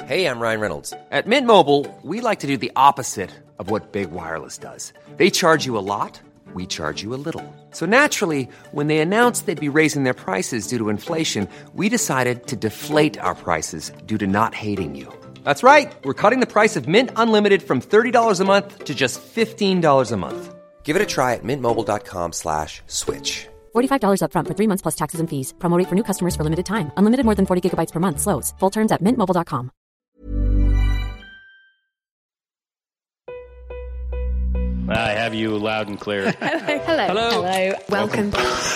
Hey, I'm Ryan Reynolds. At Mint Mobile, we like to do the opposite of what Big Wireless does. They charge you a lot, we charge you a little. So naturally, when they announced they'd be raising their prices due to inflation, we decided to deflate our prices due to not hating you. That's right. We're cutting the price of Mint Unlimited from $30 a month to just $15 a month. Give it a try at mintmobile.com/switch. $45 up front for 3 months plus taxes and fees. Promo rate for new customers for limited time. Unlimited more than 40 gigabytes per month. Slows full terms at mintmobile.com. I have you loud and clear. Hello. Welcome.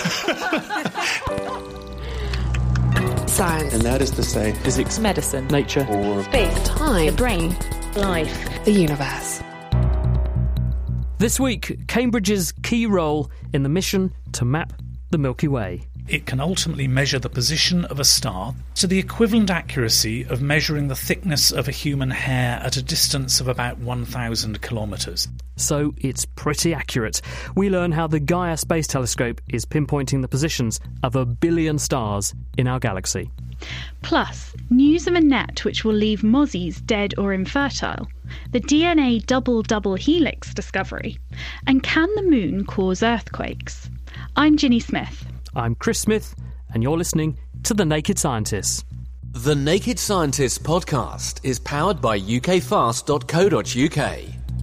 Science. And that is to say, physics, medicine, nature, or space, time, the brain, life, the universe. This week, Cambridge's key role in the mission to map the Milky Way. It can ultimately measure the position of a star to the equivalent accuracy of measuring the thickness of a human hair at a distance of about 1,000 kilometres. So it's pretty accurate. We learn how the Gaia Space Telescope is pinpointing the positions of 1 billion stars in our galaxy. Plus, news of a net which will leave mozzies dead or infertile, the DNA double-double helix discovery, and can the moon cause earthquakes? I'm Ginny Smith. I'm Chris Smith, and you're listening to The Naked Scientists. The Naked Scientists podcast is powered by ukfast.co.uk.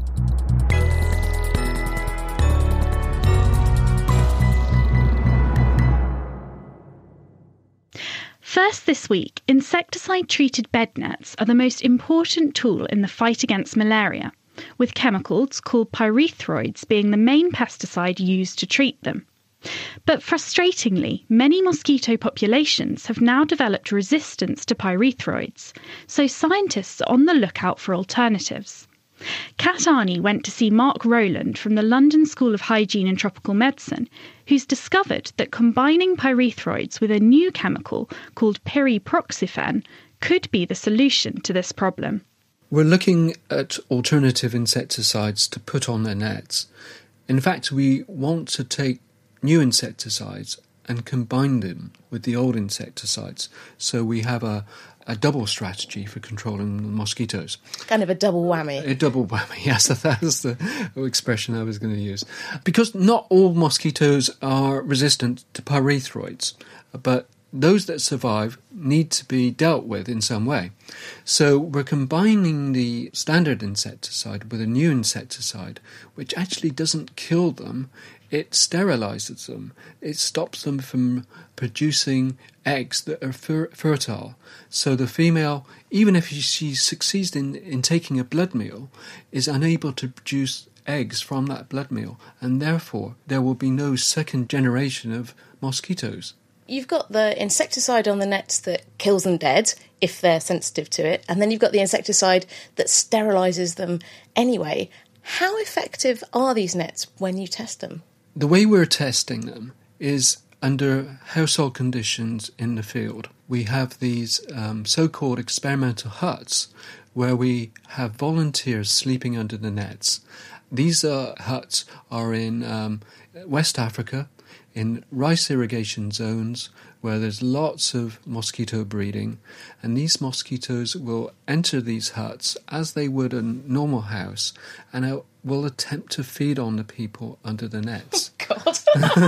First this week, insecticide-treated bed nets are the most important tool in the fight against malaria, with chemicals called pyrethroids being the main pesticide used to treat them. But frustratingly, many mosquito populations have now developed resistance to pyrethroids, so scientists are on the lookout for alternatives. Kat Arney went to see Mark Rowland from the London School of Hygiene and Tropical Medicine, who's discovered that combining pyrethroids with a new chemical called pyriproxyfen could be the solution to this problem. We're looking at alternative insecticides to put on their nets. In fact, we want to take new insecticides and combine them with the old insecticides. So we have a double strategy for controlling the mosquitoes. Kind of a double whammy. A double whammy, yes, that's the expression I was going to use. Because not all mosquitoes are resistant to pyrethroids, but those that survive need to be dealt with in some way. So we're combining the standard insecticide with a new insecticide, which actually doesn't kill them. It sterilizes them. It stops them from producing eggs that are fertile. So the female, even if she succeeds in taking a blood meal, is unable to produce eggs from that blood meal, and therefore there will be no second generation of mosquitoes. You've got the insecticide on the nets that kills them dead, if they're sensitive to it, and then you've got the insecticide that sterilises them anyway. How effective are these nets when you test them? The way we're testing them is under household conditions in the field. We have these so-called experimental huts where we have volunteers sleeping under the nets. These huts are in West Africa, in rice irrigation zones where there's lots of mosquito breeding, and these mosquitoes will enter these huts as they would a normal house and will attempt to feed on the people under the nets. God,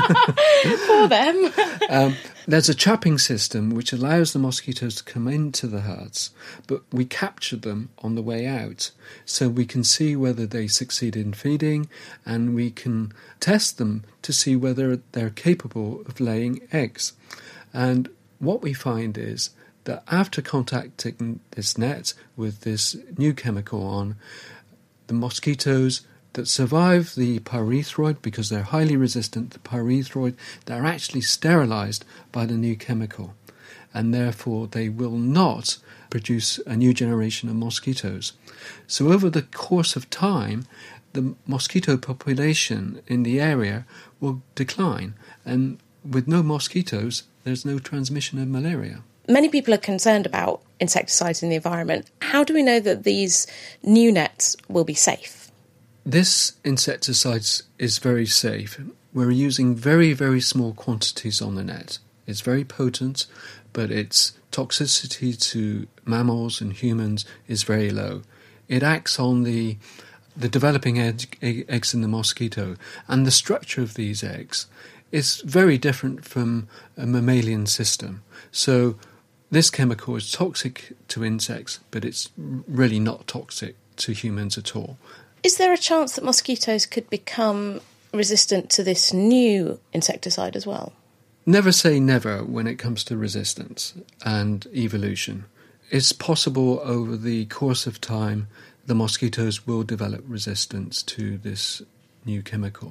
for them. There's a trapping system which allows the mosquitoes to come into the huts, but we capture them on the way out, so we can see whether they succeed in feeding, and we can test them to see whether they're capable of laying eggs. And what we find is that after contacting this net with this new chemical on, the mosquitoes that survive the pyrethroid, because they're highly resistant to pyrethroid, they're actually sterilised by the new chemical, and therefore they will not produce a new generation of mosquitoes. So over the course of time, the mosquito population in the area will decline, and with no mosquitoes, there's no transmission of malaria. Many people are concerned about insecticides in the environment. How do we know that these new nets will be safe? This insecticide is very safe. We're using very, very small quantities on the net. It's very potent, but its toxicity to mammals and humans is very low. It acts on the developing eggs in the mosquito, and the structure of these eggs is very different from a mammalian system. So this chemical is toxic to insects, but it's really not toxic to humans at all. Is there a chance that mosquitoes could become resistant to this new insecticide as well? Never say never when it comes to resistance and evolution. It's possible over the course of time the mosquitoes will develop resistance to this new chemical.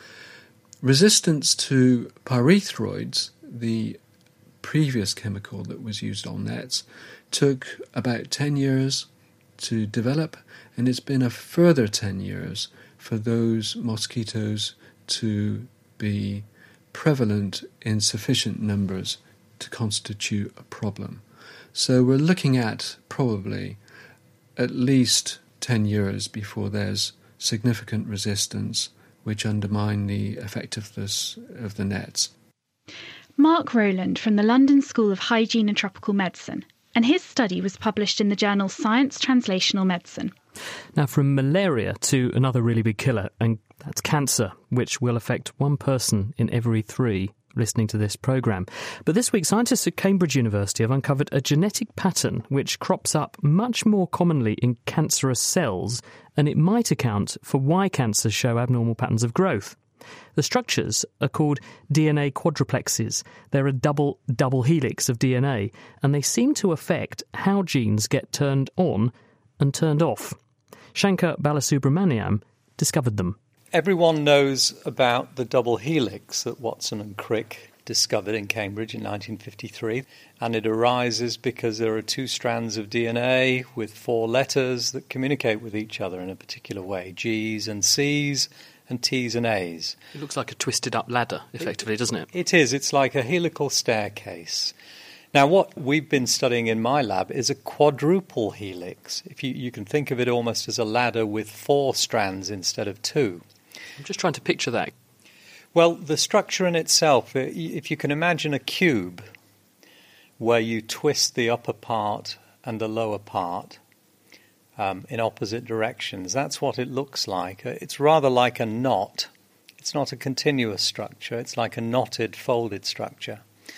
Resistance to pyrethroids, the previous chemical that was used on nets, took about 10 years to develop, and it's been a further 10 years for those mosquitoes to be prevalent in sufficient numbers to constitute a problem. So we're looking at probably at least 10 years before there's significant resistance which undermine the effectiveness of the nets. Mark Rowland from the London School of Hygiene and Tropical Medicine, and his study was published in the journal Science Translational Medicine. Now, from malaria to another really big killer, and that's cancer, which will affect one person in every 3 listening to this programme. But this week, scientists at Cambridge University have uncovered a genetic pattern which crops up much more commonly in cancerous cells, and it might account for why cancers show abnormal patterns of growth. The structures are called DNA quadruplexes. They're a double helix of DNA, and they seem to affect how genes get turned on and turned off. Shankar Balasubramaniam discovered them. Everyone knows about the double helix that Watson and Crick discovered in Cambridge in 1953, and it arises because there are 2 strands of DNA with 4 letters that communicate with each other in a particular way, G's and C's and T's and A's. It looks like a twisted up ladder, effectively, doesn't it? It is. It's like a helical staircase. Now, what we've been studying in my lab is a quadruple helix. If you can think of it almost as a ladder with 4 strands instead of 2. I'm just trying to picture that. Well, the structure in itself, if you can imagine a cube where you twist the upper part and the lower part in opposite directions, that's what it looks like. It's rather like a knot. It's not a continuous structure. It's like a knotted, folded structure.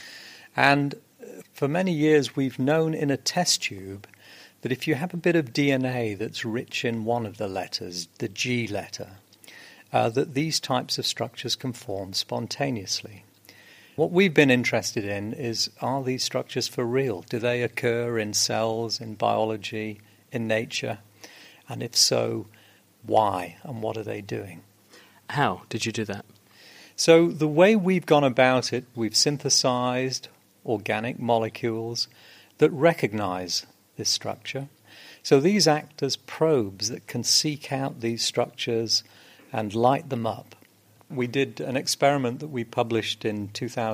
And for many years we've known in a test tube that if you have a bit of DNA that's rich in one of the letters, the G letter, that these types of structures can form spontaneously. What we've been interested in is, are these structures for real? Do they occur in cells, in biology, in nature? And if so, why? And what are they doing? How did you do that? So the way we've gone about it, we've synthesized organic molecules that recognize this structure. So these act as probes that can seek out these structures and light them up. We did an experiment that we published in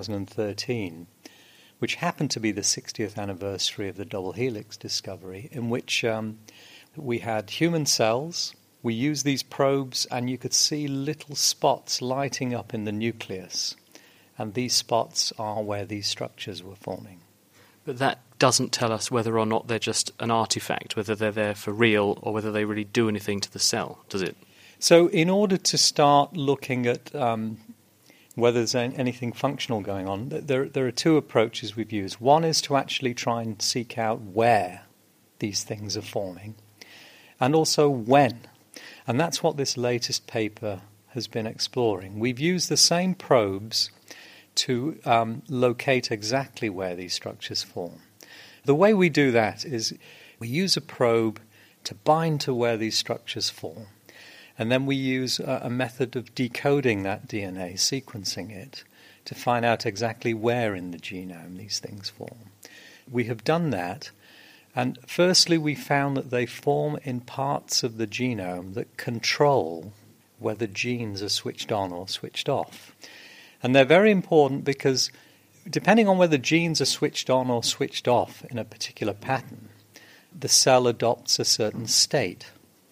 2013, which happened to be the 60th anniversary of the double helix discovery, in which we had human cells. We used these probes, and you could see little spots lighting up in the nucleus. And these spots are where these structures were forming. But that doesn't tell us whether or not they're just an artifact, whether they're there for real or whether they really do anything to the cell, does it? So in order to start looking at whether there's anything functional going on, there are 2 approaches we've used. One is to actually try and seek out where these things are forming, and also when. And that's what this latest paper has been exploring. We've used the same probes to locate exactly where these structures form. The way we do that is we use a probe to bind to where these structures form. And then we use a method of decoding that DNA, sequencing it, to find out exactly where in the genome these things form. We have done that, and firstly we found that they form in parts of the genome that control whether genes are switched on or switched off. And they're very important because depending on whether genes are switched on or switched off in a particular pattern, the cell adopts a certain state.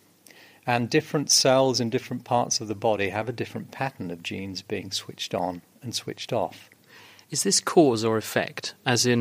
And different cells in different parts of the body have a different pattern of genes being switched on and switched off. Is this cause or effect? As in,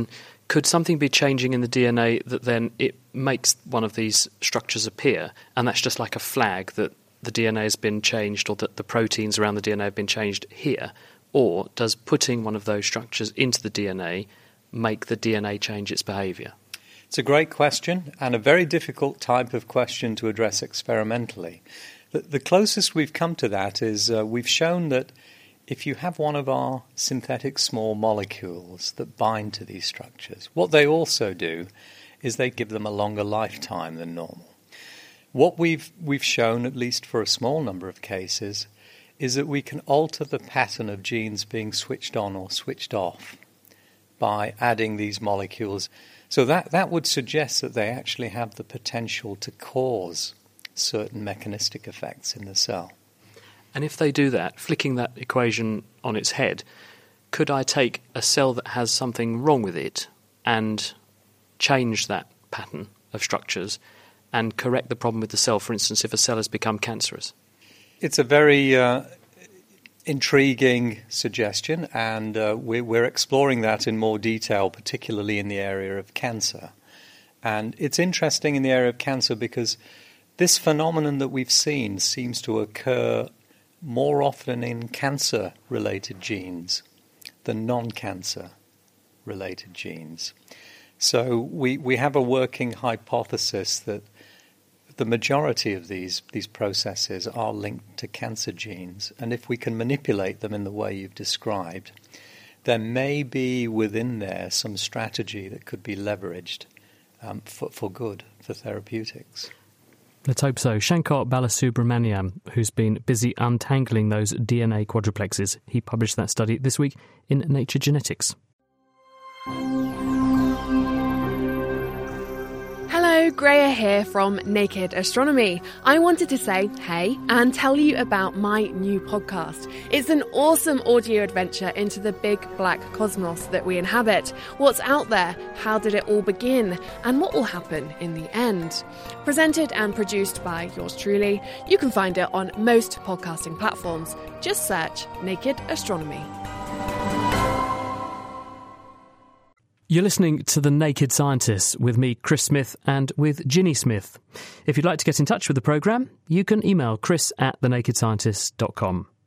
could something be changing in the DNA that then it makes one of these structures appear, and that's just like a flag that the DNA has been changed or that the proteins around the DNA have been changed here? Or does putting one of those structures into the DNA make the DNA change its behaviour? It's a great question and a very difficult type of question to address experimentally. The closest we've come to that is we've shown that if you have one of our synthetic small molecules that bind to these structures, what they also do is they give them a longer lifetime than normal. What we've shown, at least for a small number of cases, is that we can alter the pattern of genes being switched on or switched off by adding these molecules. So that would suggest that they actually have the potential to cause certain mechanistic effects in the cell. And if they do that, flicking that equation on its head, could I take a cell that has something wrong with it and change that pattern of structures and correct the problem with the cell, for instance, if a cell has become cancerous? It's a very intriguing suggestion, and we're exploring that in more detail, particularly in the area of cancer. And it's interesting in the area of cancer because this phenomenon that we've seen seems to occur more often in cancer-related genes than non-cancer-related genes. So we have a working hypothesis that the majority of these processes are linked to cancer genes, and if we can manipulate them in the way you've described, there may be within there some strategy that could be leveraged for good, for therapeutics. Let's hope so. Shankar Balasubramaniam, who's been busy untangling those DNA quadruplexes, he published that study this week in Nature Genetics. Hello, Greya here from Naked Astronomy. I wanted to say hey and tell you about my new podcast. It's an awesome audio adventure into the big black cosmos that we inhabit. What's out there? How did it all begin? And what will happen in the end? Presented and produced by yours truly. You can find it on most podcasting platforms. Just search Naked Astronomy. You're listening to The Naked Scientists with me, Chris Smith, and with Ginny Smith. If you'd like to get in touch with the programme, you can email chris@thenakedscientist.com.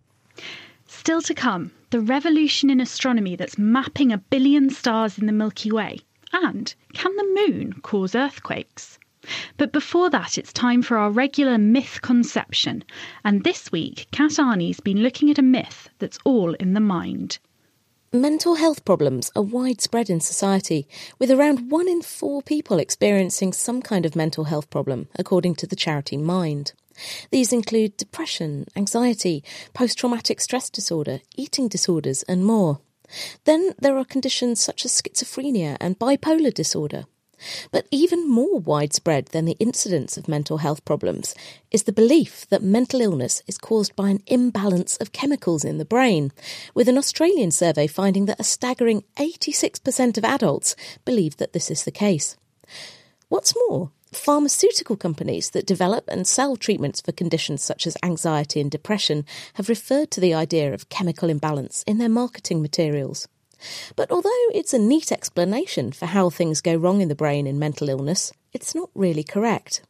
Still to come, the revolution in astronomy that's mapping 1 billion stars in the Milky Way. And can the moon cause earthquakes? But before that, it's time for our regular myth conception. And this week, Kat Arney's been looking at a myth that's all in the mind. Mental health problems are widespread in society, with around 1 in 4 people experiencing some kind of mental health problem, according to the charity Mind. These include depression, anxiety, post-traumatic stress disorder, eating disorders and more. Then there are conditions such as schizophrenia and bipolar disorder. But even more widespread than the incidence of mental health problems is the belief that mental illness is caused by an imbalance of chemicals in the brain, with an Australian survey finding that a staggering 86% of adults believe that this is the case. What's more, pharmaceutical companies that develop and sell treatments for conditions such as anxiety and depression have referred to the idea of chemical imbalance in their marketing materials. But although it's a neat explanation for how things go wrong in the brain in mental illness, it's not really correct.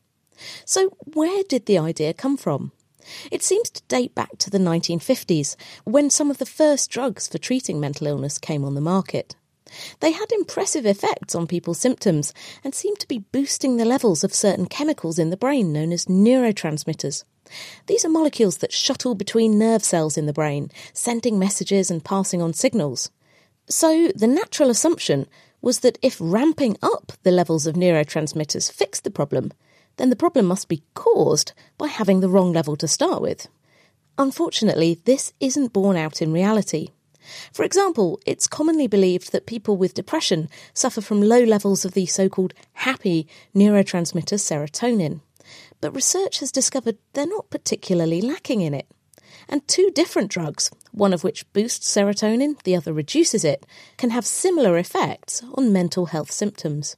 So where did the idea come from? It seems to date back to the 1950s, when some of the first drugs for treating mental illness came on the market. They had impressive effects on people's symptoms and seemed to be boosting the levels of certain chemicals in the brain known as neurotransmitters. These are molecules that shuttle between nerve cells in the brain, sending messages and passing on signals. So the natural assumption was that if ramping up the levels of neurotransmitters fixed the problem, then the problem must be caused by having the wrong level to start with. Unfortunately, this isn't borne out in reality. For example, it's commonly believed that people with depression suffer from low levels of the so-called happy neurotransmitter serotonin. But research has discovered they're not particularly lacking in it. And 2 different drugs, one of which boosts serotonin, the other reduces it, can have similar effects on mental health symptoms.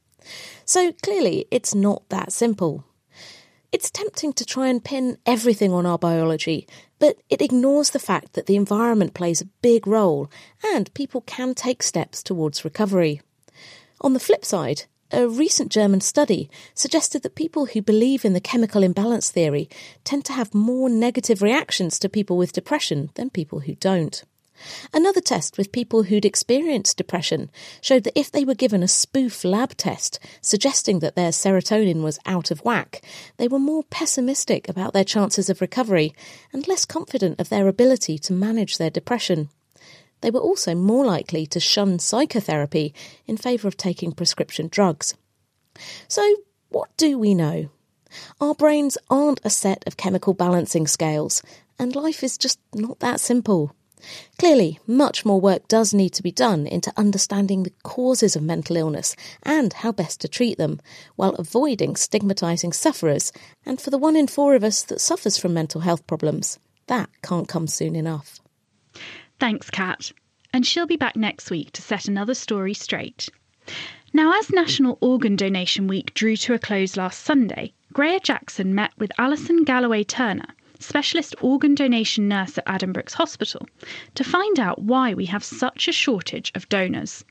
So clearly, it's not that simple. It's tempting to try and pin everything on our biology, but it ignores the fact that the environment plays a big role and people can take steps towards recovery. On the flip side, a recent German study suggested that people who believe in the chemical imbalance theory tend to have more negative reactions to people with depression than people who don't. Another test with people who'd experienced depression showed that if they were given a spoof lab test suggesting that their serotonin was out of whack, they were more pessimistic about their chances of recovery and less confident of their ability to manage their depression. They were also more likely to shun psychotherapy in favour of taking prescription drugs. So, what do we know? Our brains aren't a set of chemical balancing scales, and life is just not that simple. Clearly, much more work does need to be done into understanding the causes of mental illness and how best to treat them, while avoiding stigmatising sufferers, and for the 1 in 4 of us that suffers from mental health problems, that can't come soon enough. Thanks, Kat. And she'll be back next week to set another story straight. Now, as National Organ Donation Week drew to a close last Sunday, Greer Jackson met with Alison Galloway-Turner, specialist organ donation nurse at Addenbrooke's Hospital, to find out why we have such a shortage of donors.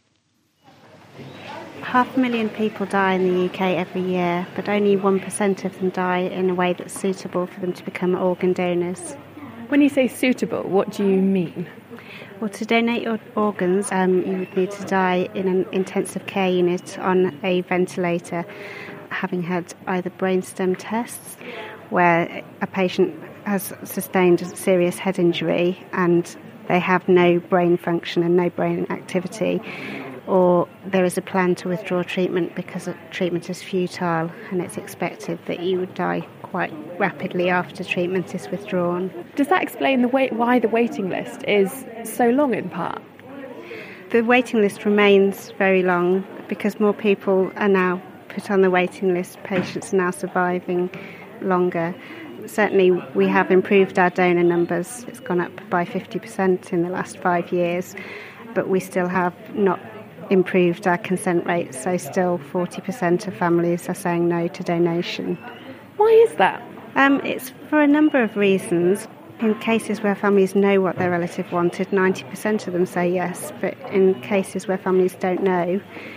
500,000 people die in the UK every year, but only 1% of them die in a way that's suitable for them to become organ donors. When you say suitable, what do you mean? Well, to donate your organs, you would need to die in an intensive care unit on a ventilator, having had either brainstem tests, where a patient has sustained a serious head injury and they have no brain function and no brain activity, or there is a plan to withdraw treatment because treatment is futile and it's expected that you would die quite rapidly after treatment is withdrawn. Does that explain why the waiting list is so long in part? The waiting list remains very long because more people are now put on the waiting list. Patients are now surviving longer. Certainly we have improved our donor numbers. It's gone up by 50% in the last 5 years, but we still have not improved our consent rate, so still 40% of families are saying no to donation. Why is that? It's for a number of reasons. In cases where families know what their relative wanted, 90% of them say yes, but in cases where families don't know,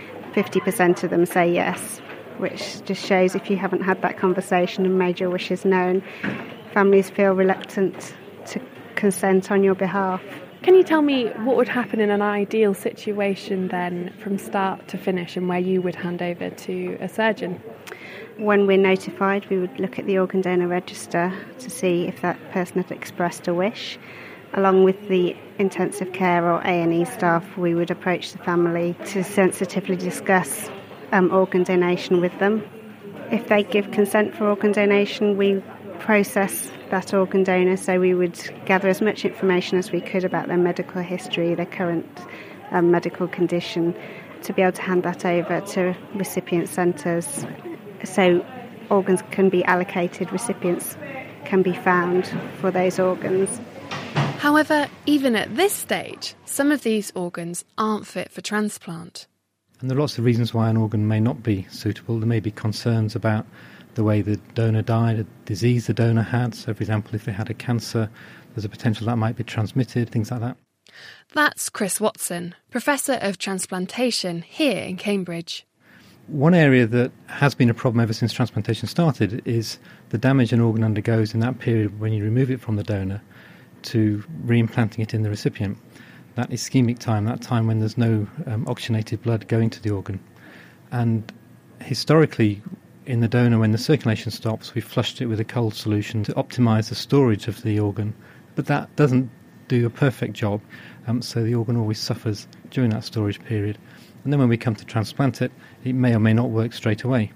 50% of them say yes, which just shows if you haven't had that conversation and made your wishes known, families feel reluctant to consent on your behalf. Can you tell me what would happen in an ideal situation then from start to finish and where you would hand over to a surgeon? When we're notified, we would look at the organ donor register to see if that person had expressed a wish. Along with the intensive care or A&E staff, we would approach the family to sensitively discuss organ donation with them. If they give consent for organ donation, we process that organ donor, so we would gather as much information as we could about their medical history, their current medical condition, to be able to hand that over to recipient centres so organs can be allocated, recipients can be found for those organs. However, even at this stage, some of these organs aren't fit for transplant. And there are lots of reasons why an organ may not be suitable. There may be concerns about the way the donor died, a disease the donor had. So, for example, if they had a cancer, there's a potential that might be transmitted, things like that. That's Chris Watson, Professor of Transplantation here in Cambridge. One area that has been a problem ever since transplantation started is the damage an organ undergoes in that period when you remove it from the donor to reimplanting it in the recipient. That ischemic time, that time when there's no oxygenated blood going to the organ. And historically, in the donor, when the circulation stops, we flushed it with a cold solution to optimise the storage of the organ. But that doesn't do a perfect job, so the organ always suffers during that storage period. And then when we come to transplant it, it may or may not work straight away.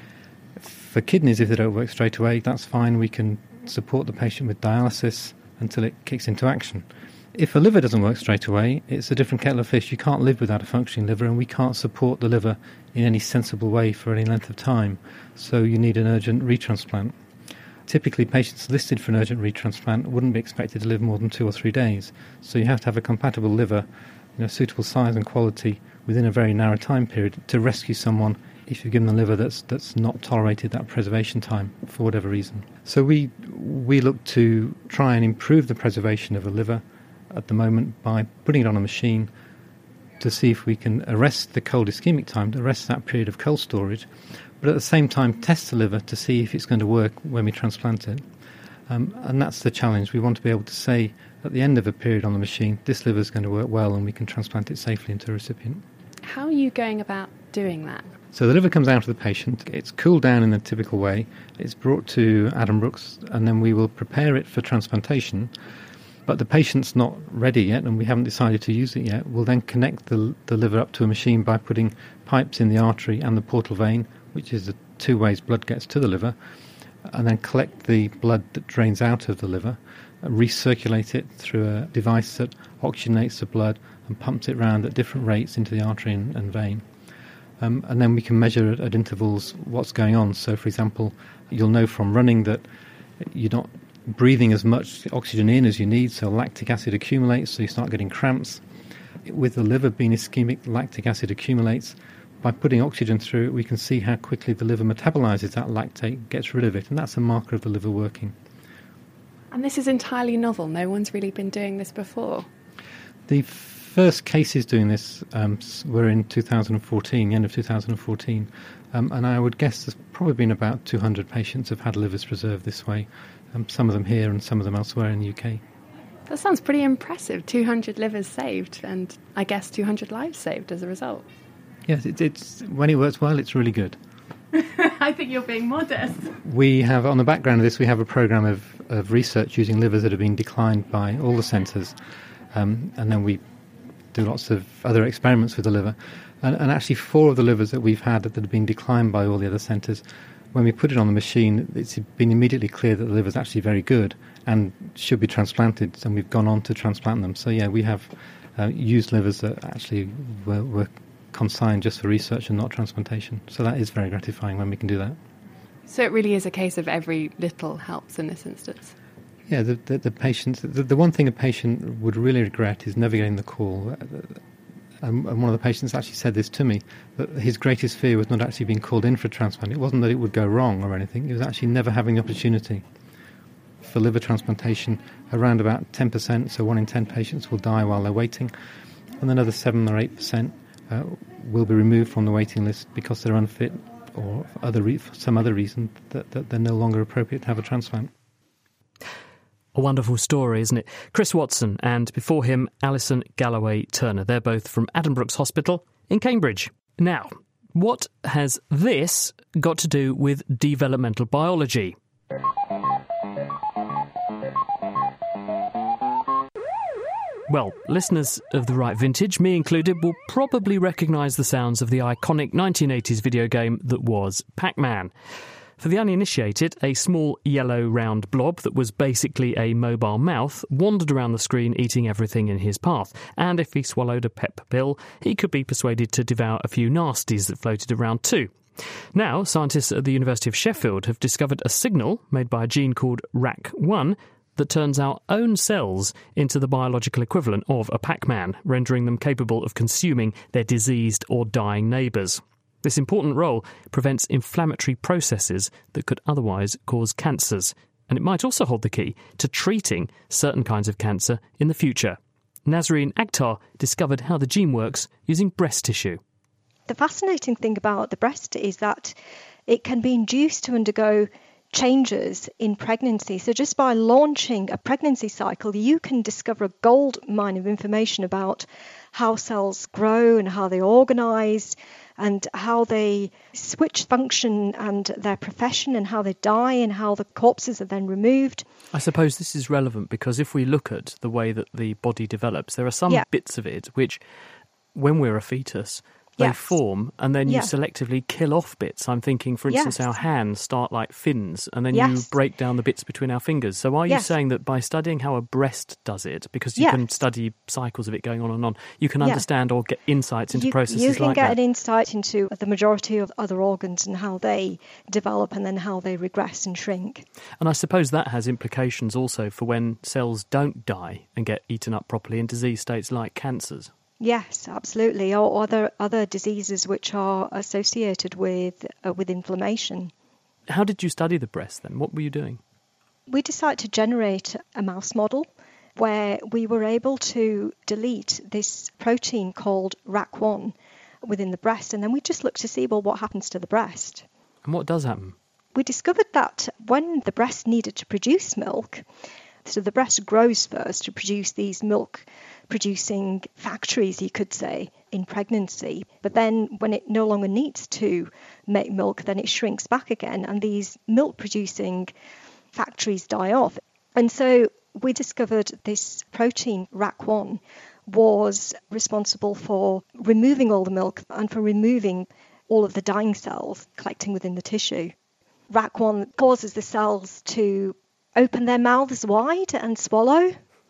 For kidneys, if they don't work straight away, that's fine. We can support the patient with dialysis until it kicks into action. If a liver doesn't work straight away, it's a different kettle of fish. You can't live without a functioning liver, and we can't support the liver in any sensible way for any length of time. So you need an urgent retransplant. Typically, patients listed for an urgent retransplant wouldn't be expected to live more than 2 or 3 days. So you have to have a compatible liver, suitable size and quality within a very narrow time period to rescue someone if you've given a liver that's not tolerated that preservation time for whatever reason. So we look to try and improve the preservation of a liver at the moment by putting it on a machine to see if we can arrest the cold ischemic time, to arrest that period of cold storage, but at the same time test the liver to see if it's going to work when we transplant it. And that's the challenge. We want to be able to say at the end of a period on the machine, this liver is going to work well and we can transplant it safely into a recipient. How are you going about doing that? So the liver comes out of the patient, it's cooled down in the typical way, it's brought to Addenbrooke's, and then we will prepare it for transplantation. But the patient's not ready yet and we haven't decided to use it yet. We'll then connect the liver up to a machine by putting pipes in the artery and the portal vein, which is the two ways blood gets to the liver, and then collect the blood that drains out of the liver, recirculate it through a device that oxygenates the blood and pumps it around at different rates into the artery and vein. And then we can measure at intervals what's going on. So, for example, you'll know from running that you're not breathing as much oxygen in as you need, so lactic acid accumulates, so you start getting cramps. With the liver being ischemic, lactic acid accumulates. By putting oxygen through it, we can see how quickly the liver metabolizes that lactate, gets rid of it, and that's a marker of the liver working. And this is entirely novel. No one's really been doing this before. The first cases doing this were in 2014, the end of 2014, and I would guess there's probably been about 200 patients have had livers preserved this way, some of them here and some of them elsewhere in the UK. That sounds pretty impressive. 200 livers saved, and I guess 200 lives saved as a result. Yes, it's when it works well, it's really good. I think you're being modest. We have, on the background of this, we have a programme of research using livers that have been declined by all the centres, and then we do lots of other experiments with the liver. And actually 4 of the livers that we've had that have been declined by all the other centres, when we put it on the machine, it's been immediately clear that the liver is actually very good and should be transplanted, and we've gone on to transplant them. So yeah, we have used livers that actually were consigned just for research and not transplantation. So that is very gratifying when we can do that. So it really is a case of every little helps in this instance? Yeah, the patients, the one thing a patient would really regret is never getting the call. And one of the patients actually said this to me, that his greatest fear was not actually being called in for a transplant. It wasn't that it would go wrong or anything, it was actually never having the opportunity. For liver transplantation, around about 10%, so 1 in 10 patients will die while they're waiting, and another 7 or 8% will be removed from the waiting list because they're unfit or for some other reason that they're no longer appropriate to have a transplant. A wonderful story, isn't it? Chris Watson and before him Alison Galloway-Turner. They're both from Addenbrooke's Hospital in Cambridge. Now, what has this got to do with developmental biology? Well, listeners of the right vintage, me included, will probably recognise the sounds of the iconic 1980s video game that was Pac-Man. For the uninitiated, a small yellow round blob that was basically a mobile mouth wandered around the screen eating everything in his path, and if he swallowed a pep pill, he could be persuaded to devour a few nasties that floated around too. Now, scientists at the University of Sheffield have discovered a signal made by a gene called RAC1 that turns our own cells into the biological equivalent of a Pac-Man, rendering them capable of consuming their diseased or dying neighbours. This important role prevents inflammatory processes that could otherwise cause cancers, and it might also hold the key to treating certain kinds of cancer in the future. Nazreen Akhtar discovered how the gene works using breast tissue. The fascinating thing about the breast is that it can be induced to undergo changes in pregnancy. So just by launching a pregnancy cycle, you can discover a gold mine of information about how cells grow and how they organise and how they switch function and their profession and how they die and how the corpses are then removed. I suppose this is relevant because if we look at the way that the body develops, there are some bits of it which, when we're a fetus, they form and then you selectively kill off bits. I'm thinking, for instance, our hands start like fins and then you break down the bits between our fingers. So are you saying that by studying how a breast does it, because you can study cycles of it going on and on, you can understand or get insights into processes like that? You can get an insight into the majority of other organs and how they develop and then how they regress and shrink. And I suppose that has implications also for when cells don't die and get eaten up properly in disease states like cancers. Yes, absolutely, or other diseases which are associated with inflammation. How did you study the breast then? What were you doing? We decided to generate a mouse model where we were able to delete this protein called RAC1 within the breast. And then we just looked to see, well, what happens to the breast? And what does happen? We discovered that when the breast needed to produce milk, so the breast grows first to produce these milk-producing factories, you could say, in pregnancy. But then when it no longer needs to make milk, then it shrinks back again, and these milk-producing factories die off. And so we discovered this protein, RAC1, was responsible for removing all the milk and for removing all of the dying cells collecting within the tissue. RAC1 causes the cells to open their mouths wide and swallow.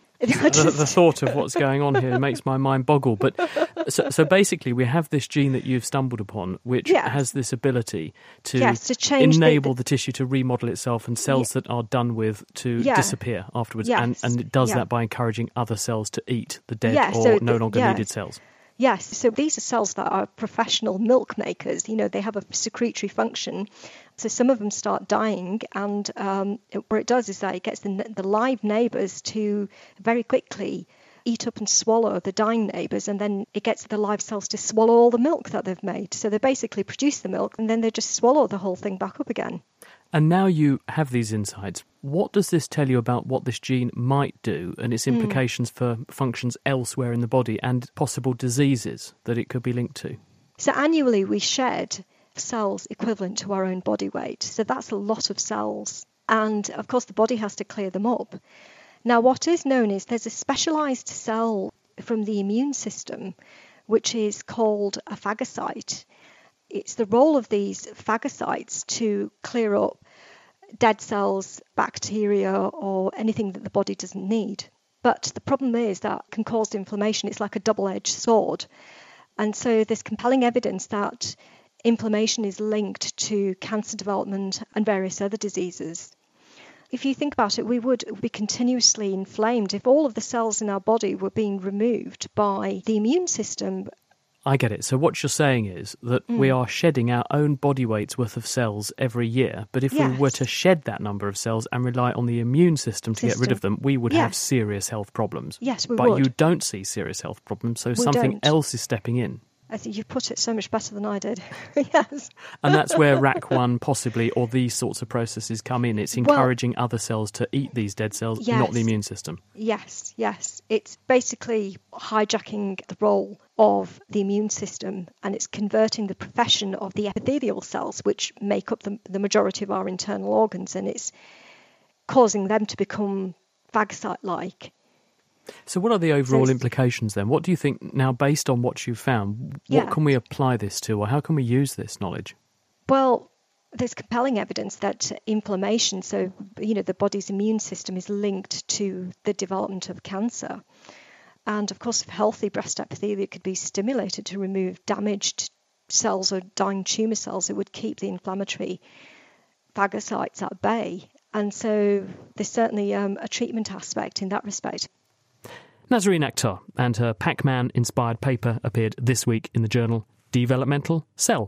The thought of what's going on here makes my mind boggle. But so basically, we have this gene that you've stumbled upon, which has this ability to change enable the tissue to remodel itself and cells that are done with to disappear afterwards. And it does that by encouraging other cells to eat the dead or no longer needed cells. Yes, so these are cells that are professional milk makers. You know, they have a secretory function. So some of them start dying, and what it does is that it gets the live neighbours to very quickly eat up and swallow the dying neighbours, and then it gets the live cells to swallow all the milk that they've made. So they basically produce the milk, and then they just swallow the whole thing back up again. And now you have these insights. What does this tell you about what this gene might do and its implications for functions elsewhere in the body and possible diseases that it could be linked to? So annually we shed cells equivalent to our own body weight. So that's a lot of cells. And of course the body has to clear them up. Now what is known is there's a specialised cell from the immune system which is called a phagocyte. It's the role of these phagocytes to clear up dead cells, bacteria, or anything that the body doesn't need. But the problem is that can cause inflammation. It's like a double-edged sword. And so there's compelling evidence that inflammation is linked to cancer development and various other diseases. If you think about it, we would be continuously inflamed if all of the cells in our body were being removed by the immune system. I get it. So what you're saying is that we are shedding our own body weight's worth of cells every year. But if we were to shed that number of cells and rely on the immune system to get rid of them, we would have serious health problems. Yes, we would. But you don't see serious health problems, so something else is stepping in. I think you put it so much better than I did. Yes. And that's where RAC1 possibly, or these sorts of processes come in. It's encouraging other cells to eat these dead cells, not the immune system. Yes. It's basically hijacking the role of the immune system, and it's converting the profession of the epithelial cells, which make up the majority of our internal organs, and it's causing them to become phagocyte-like. So what are the overall implications then? What do you think now, based on what you've found, what can we apply this to, or how can we use this knowledge? Well, there's compelling evidence that inflammation, so, the body's immune system is linked to the development of cancer. And, of course, if healthy breast epithelia could be stimulated to remove damaged cells or dying tumour cells, it would keep the inflammatory phagocytes at bay. And so there's certainly a treatment aspect in that respect. Nazarene Akhtar and her Pac-Man-inspired paper appeared this week in the journal Developmental Cell.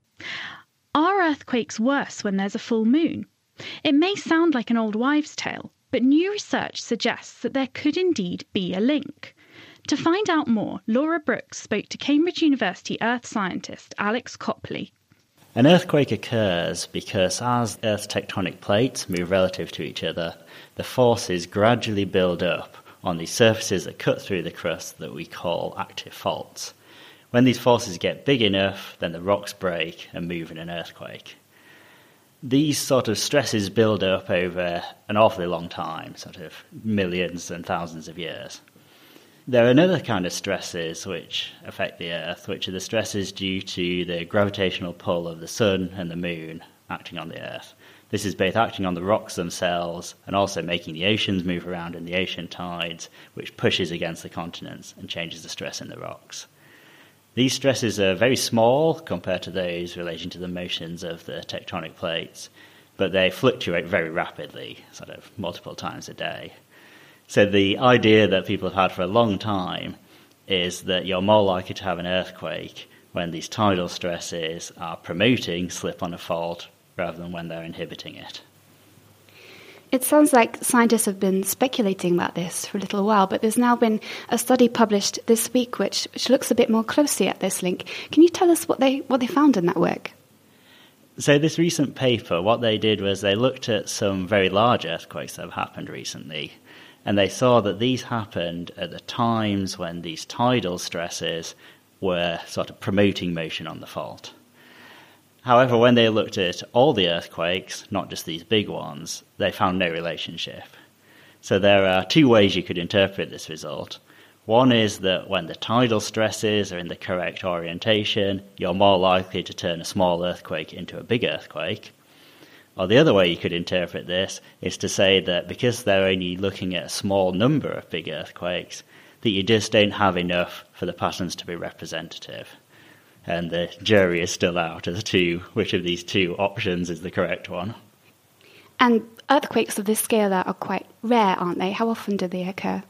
Are earthquakes worse when there's a full moon? It may sound like an old wives' tale, but new research suggests that there could indeed be a link. To find out more, Laura Brooks spoke to Cambridge University earth scientist Alex Copley. An earthquake occurs because as Earth's tectonic plates move relative to each other, the forces gradually build up on the surfaces that cut through the crust that we call active faults. When these forces get big enough, then the rocks break and move in an earthquake. These sort of stresses build up over an awfully long time, sort of millions and thousands of years. There are another kind of stresses which affect the Earth, which are the stresses due to the gravitational pull of the Sun and the Moon acting on the Earth. This is both acting on the rocks themselves and also making the oceans move around in the ocean tides, which pushes against the continents and changes the stress in the rocks. These stresses are very small compared to those relating to the motions of the tectonic plates, but they fluctuate very rapidly, sort of multiple times a day. So the idea that people have had for a long time is that you're more likely to have an earthquake when these tidal stresses are promoting slip on a fault rather than when they're inhibiting it. It sounds like scientists have been speculating about this for a little while, but there's now been a study published this week which looks a bit more closely at this link. Can you tell us what they found in that work? So this recent paper, what they did was they looked at some very large earthquakes that have happened recently, and they saw that these happened at the times when these tidal stresses were sort of promoting motion on the fault. However, when they looked at all the earthquakes, not just these big ones, they found no relationship. So there are two ways you could interpret this result. One is that when the tidal stresses are in the correct orientation, you're more likely to turn a small earthquake into a big earthquake. Or the other way you could interpret this is to say that because they're only looking at a small number of big earthquakes, that you just don't have enough for the patterns to be representative. And the jury is still out as to which of these two options is the correct one. And earthquakes of this scale are quite rare, aren't they? How often do they occur?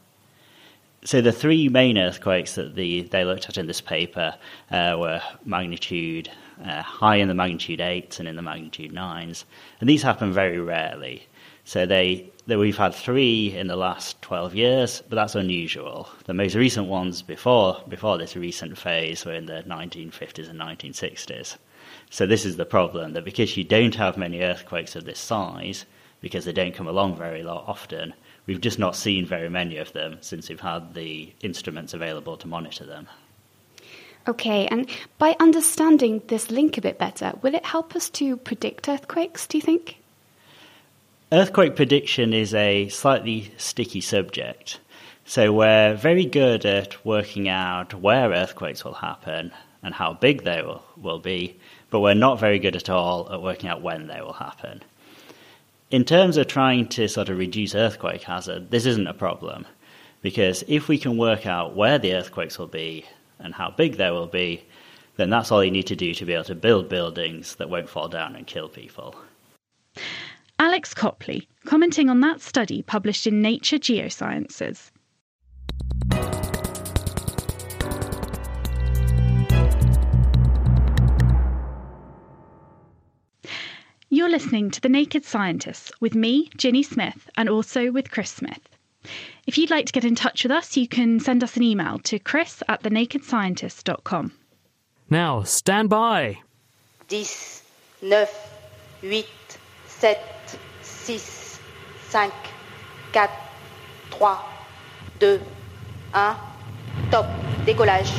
So the three main earthquakes that they looked at in this paper were magnitude high in the magnitude 8s and in the magnitude 9s. And these happen very rarely. So we've had 3 in the last 12 years, but that's unusual. The most recent ones before this recent phase were in the 1950s and 1960s. So this is the problem, that because you don't have many earthquakes of this size, because they don't come along very often, we've just not seen very many of them since we've had the instruments available to monitor them. Okay, and by understanding this link a bit better, will it help us to predict earthquakes, do you think? Earthquake prediction is a slightly sticky subject. So we're very good at working out where earthquakes will happen and how big they will be, but we're not very good at all at working out when they will happen. In terms of trying to sort of reduce earthquake hazard, this isn't a problem, because if we can work out where the earthquakes will be and how big they will be, then that's all you need to do to be able to build buildings that won't fall down and kill people. Alex Copley, commenting on that study published in Nature Geosciences. You're listening to The Naked Scientists with me, Ginny Smith, and also with Chris Smith. If you'd like to get in touch with us, you can send us an email to chris@thenakedscientist.com. Now, stand by. 10, 9, 8, 7, 6, 5, 4, 3, 2, 1, top, décollage.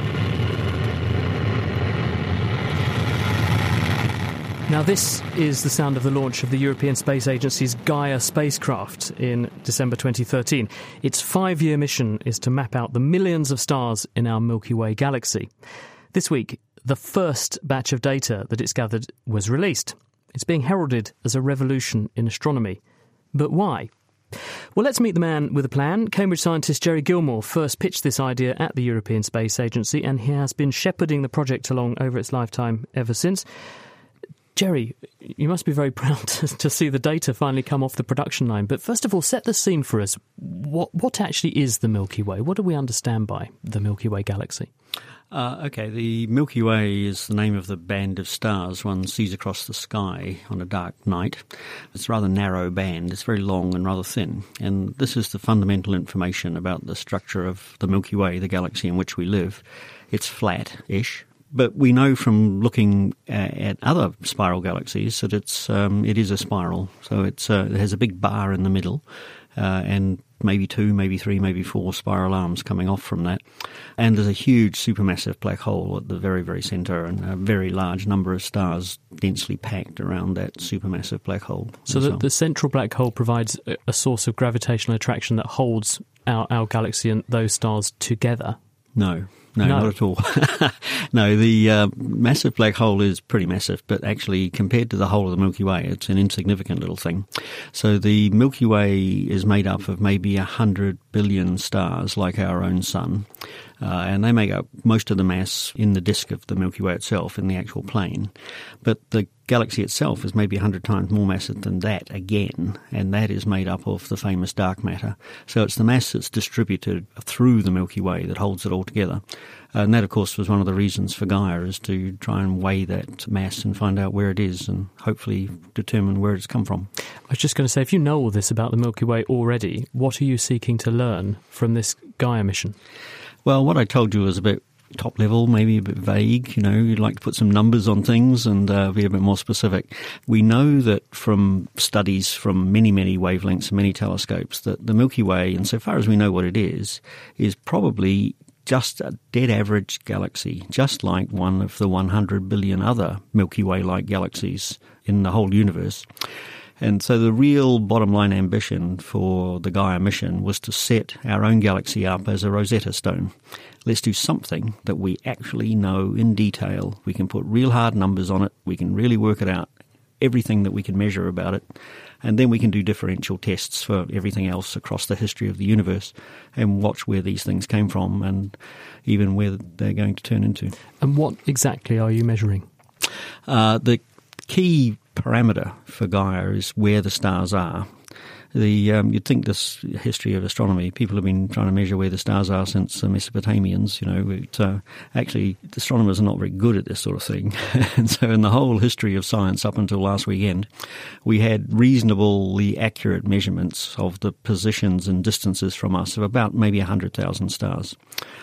Now, this is the sound of the launch of the European Space Agency's Gaia spacecraft in December 2013. Its 5-year mission is to map out the millions of stars in our Milky Way galaxy. This week, the first batch of data that it's gathered was released. It's being heralded as a revolution in astronomy. But why? Well, let's meet the man with a plan. Cambridge scientist Jerry Gilmore first pitched this idea at the European Space Agency, and he has been shepherding the project along over its lifetime ever since. Jerry, you must be very proud to see the data finally come off the production line. But first of all, set the scene for us. What actually is the Milky Way? What do we understand by the Milky Way galaxy? Okay, the Milky Way is the name of the band of stars one sees across the sky on a dark night. It's a rather narrow band. It's very long and rather thin. And this is the fundamental information about the structure of the Milky Way, the galaxy in which we live. It's flat-ish. But we know from looking at other spiral galaxies that it is a spiral. So it has a big bar in the middle and maybe 2, maybe 3, maybe 4 spiral arms coming off from that. And there's a huge supermassive black hole at the very, very centre and a very large number of stars densely packed around that supermassive black hole. So the central black hole provides a source of gravitational attraction that holds our galaxy and those stars together? No, not at all. No, the massive black hole is pretty massive, but actually compared to the whole of the Milky Way, it's an insignificant little thing. So the Milky Way is made up of maybe 100 billion stars like our own sun. and they make up most of the mass in the disk of the Milky Way itself, in the actual plane. But the galaxy itself is maybe 100 times more massive than that again, and that is made up of the famous dark matter. So it's the mass that's distributed through the Milky Way that holds it all together. And that, of course, was one of the reasons for Gaia, is to try and weigh that mass and find out where it is and hopefully determine where it's come from. I was just going to say, if you know all this about the Milky Way already, what are you seeking to learn from this Gaia mission? Well, what I told you was a bit top level, maybe a bit vague. You know, you'd like to put some numbers on things and be a bit more specific. We know that from studies from many, many wavelengths and many telescopes that the Milky Way, insofar as we know what it is probably just a dead average galaxy, just like one of the 100 billion other Milky Way-like galaxies in the whole universe. And so the real bottom line ambition for the Gaia mission was to set our own galaxy up as a Rosetta Stone. Let's do something that we actually know in detail. We can put real hard numbers on it. We can really work it out, everything that we can measure about it. And then we can do differential tests for everything else across the history of the universe and watch where these things came from and even where they're going to turn into. And what exactly are you measuring? The key parameter for Gaia is where the stars are. You'd think this history of astronomy, people have been trying to measure where the stars are since the Mesopotamians. Actually, the astronomers are not very good at this sort of thing. And so in the whole history of science up until last weekend, we had reasonably accurate measurements of the positions and distances from us of about maybe 100,000 stars.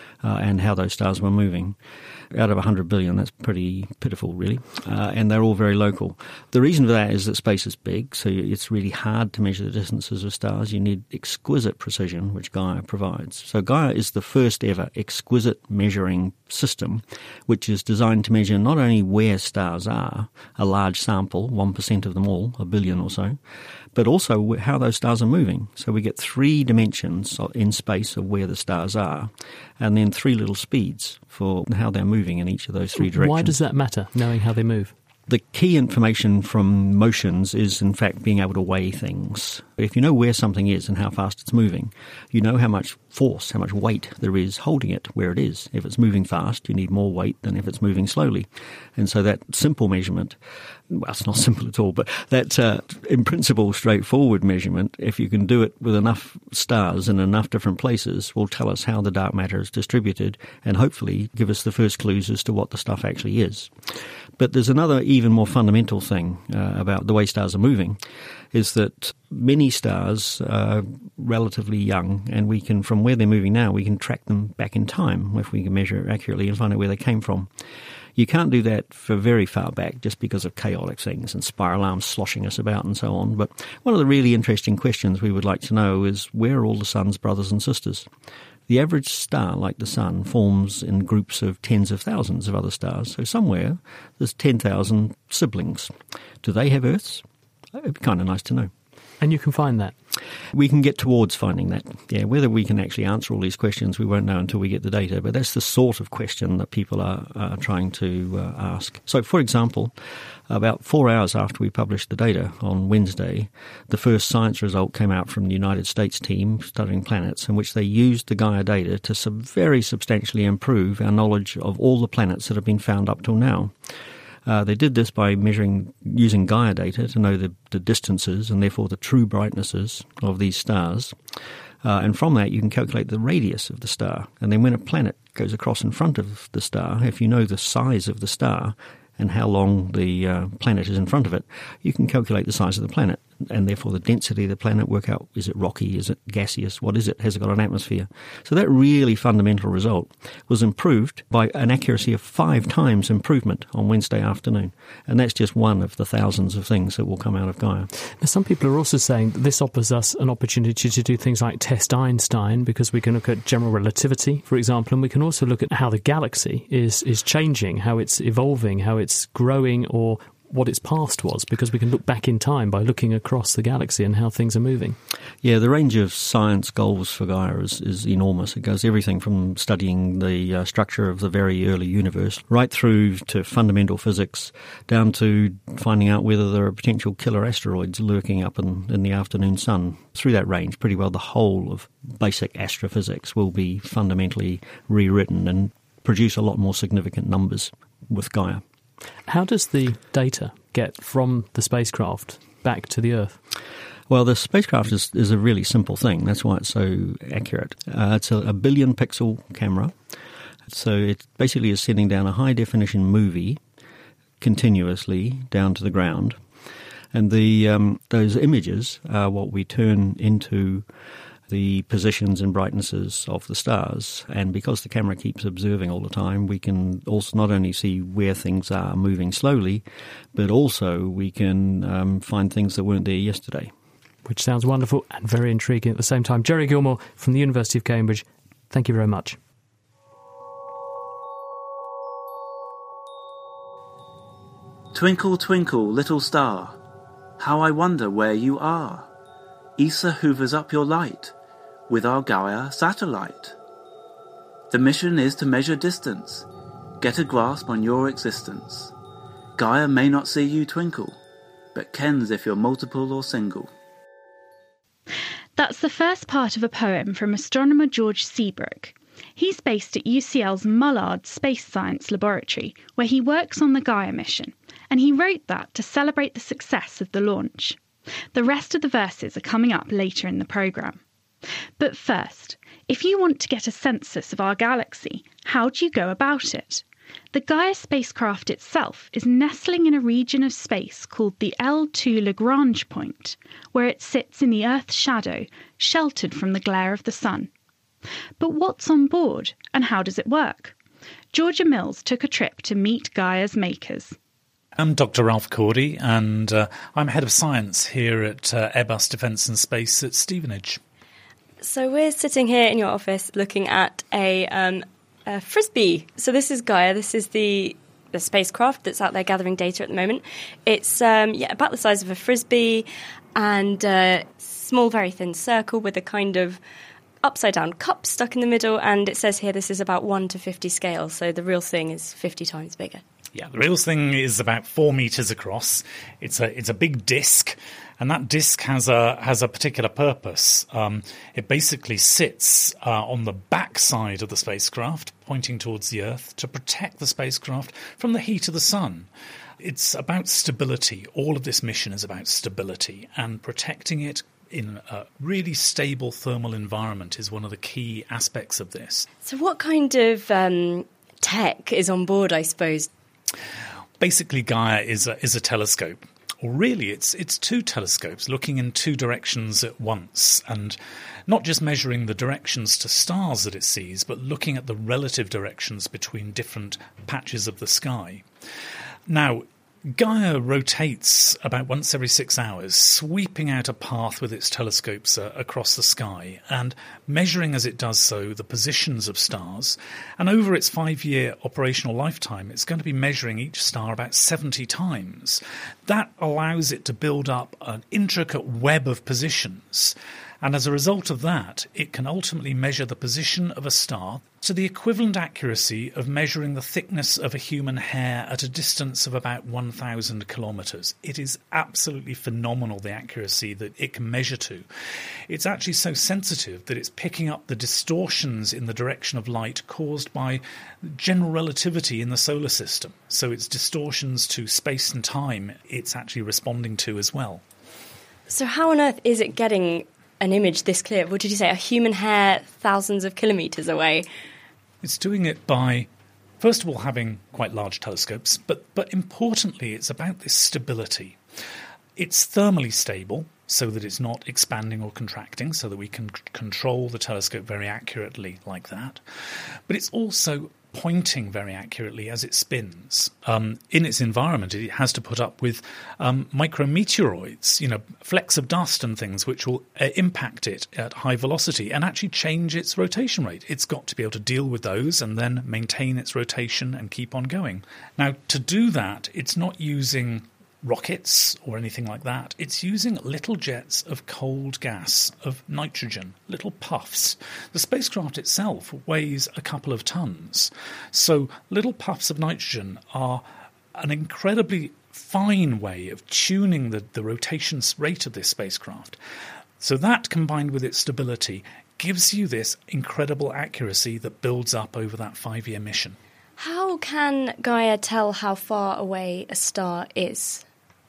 And how those stars were moving. Out of 100 billion, that's pretty pitiful, really. And they're all very local. The reason for that is that space is big, so it's really hard to measure the distances of stars. You need exquisite precision, which Gaia provides. So Gaia is the first ever exquisite measuring system, which is designed to measure not only where stars are, a large sample, 1% of them all, a billion or so, but also how those stars are moving. So we get 3 dimensions in space of where the stars are, and then 3 little speeds for how they're moving in each of those 3 directions. Why does that matter, knowing how they move? The key information from motions is, in fact, being able to weigh things. If you know where something is and how fast it's moving, you know how much force, how much weight there is holding it where it is. If it's moving fast, you need more weight than if it's moving slowly. And so that simple measurement, well, it's not simple at all, but that, in principle, straightforward measurement, if you can do it with enough stars in enough different places, will tell us how the dark matter is distributed and hopefully give us the first clues as to what the stuff actually is. But there's another even more fundamental thing about the way stars are moving, is that many stars are relatively young, and we can, from where they're moving now, we can track them back in time if we can measure accurately and find out where they came from. You can't do that for very far back just because of chaotic things and spiral arms sloshing us about and so on. But one of the really interesting questions we would like to know is, where are all the sun's brothers and sisters? The average star, like the sun, forms in groups of tens of thousands of other stars. So somewhere there's 10,000 siblings. Do they have Earths? It'd be kind of nice to know. And you can find that? We can get towards finding that. Yeah, whether we can actually answer all these questions, we won't know until we get the data. But that's the sort of question that people are trying to ask. So, for example, about 4 hours after we published the data on Wednesday, the first science result came out from the United States team studying planets, in which they used the Gaia data to very substantially improve our knowledge of all the planets that have been found up till now. They did this by using Gaia data to know the distances and therefore the true brightnesses of these stars. And from that, you can calculate the radius of the star. And then when a planet goes across in front of the star, if you know the size of the star and how long the planet is in front of it, you can calculate the size of the planet and therefore the density of the planet, work out, is it rocky, is it gaseous, what is it, has it got an atmosphere? So that really fundamental result was improved by an accuracy of 5 times improvement on Wednesday afternoon. And that's just one of the thousands of things that will come out of Gaia. Now, some people are also saying that this offers us an opportunity to do things like test Einstein, because we can look at general relativity, for example, and we can also look at how the galaxy is changing, how it's evolving, how it's growing or what its past was, because we can look back in time by looking across the galaxy and how things are moving. Yeah, the range of science goals for Gaia is enormous. It goes everything from studying the structure of the very early universe right through to fundamental physics, down to finding out whether there are potential killer asteroids lurking up in the afternoon sun. Through that range, pretty well the whole of basic astrophysics will be fundamentally rewritten and produce a lot more significant numbers with Gaia. How does the data get from the spacecraft back to the Earth? Well, the spacecraft is a really simple thing. That's why it's so accurate. It's a billion pixel camera. So it basically is sending down a high-definition movie continuously down to the ground. And those images are what we turn into the positions and brightnesses of the stars. And because the camera keeps observing all the time, we can also not only see where things are moving slowly, but also we can find things that weren't there yesterday. Which sounds wonderful and very intriguing at the same time. Jerry Gilmore from the University of Cambridge, thank you very much. Twinkle, twinkle, little star, how I wonder where you are. ESA hoovers up your light with our Gaia satellite. The mission is to measure distance, get a grasp on your existence. Gaia may not see you twinkle, but kens if you're multiple or single. That's the first part of a poem from astronomer George Seabrook. He's based at UCL's Mullard Space Science Laboratory, where he works on the Gaia mission, and he wrote that to celebrate the success of the launch. The rest of the verses are coming up later in the programme. But first, if you want to get a census of our galaxy, how do you go about it? The Gaia spacecraft itself is nestling in a region of space called the L2 Lagrange point, where it sits in the Earth's shadow, sheltered from the glare of the sun. But what's on board, and how does it work? Georgia Mills took a trip to meet Gaia's makers. I'm Dr. Ralph Cordy, and I'm Head of Science here at Airbus Defence and Space at Stevenage. So we're sitting here in your office looking at a Frisbee. So this is Gaia. This is the spacecraft that's out there gathering data at the moment. It's about the size of a Frisbee and a small, very thin circle with a kind of upside-down cup stuck in the middle. And it says here this is about 1 to 50 scale. So the real thing is 50 times bigger. Yeah, the real thing is about 4 meters across. It's a big disc, and that disc has a particular purpose. It basically sits on the back side of the spacecraft, pointing towards the Earth, to protect the spacecraft from the heat of the sun. It's about stability. All of this mission is about stability, and protecting it in a really stable thermal environment is one of the key aspects of this. So what kind of tech is on board, I suppose? Basically, Gaia is a telescope. Or really, it's 2 telescopes looking in 2 directions at once, and not just measuring the directions to stars that it sees, but looking at the relative directions between different patches of the sky. Now, Gaia rotates about once every 6 hours, sweeping out a path with its telescopes across the sky and measuring as it does so the positions of stars. And over its 5-year operational lifetime, it's going to be measuring each star about 70 times. That allows it to build up an intricate web of positions. And as a result of that, it can ultimately measure the position of a star to the equivalent accuracy of measuring the thickness of a human hair at a distance of about 1,000 kilometres. It is absolutely phenomenal, the accuracy that it can measure to. It's actually so sensitive that it's picking up the distortions in the direction of light caused by general relativity in the solar system. So it's distortions to space and time it's actually responding to as well. So how on earth is it getting an image this clear? What did you say, a human hair thousands of kilometres away? It's doing it by, first of all, having quite large telescopes, but importantly, it's about this stability. It's thermally stable, so that it's not expanding or contracting, so that we can control the telescope very accurately like that. But it's also pointing very accurately as it spins. In its environment, it has to put up with micrometeoroids, flecks of dust and things which will impact it at high velocity and actually change its rotation rate. It's got to be able to deal with those and then maintain its rotation and keep on going. Now, to do that, it's not using rockets or anything like that. It's using little jets of cold gas, of nitrogen, little puffs. The spacecraft itself weighs a couple of tons. So little puffs of nitrogen are an incredibly fine way of tuning the rotation rate of this spacecraft. So that, combined with its stability, gives you this incredible accuracy that builds up over that 5-year mission. How can Gaia tell how far away a star is?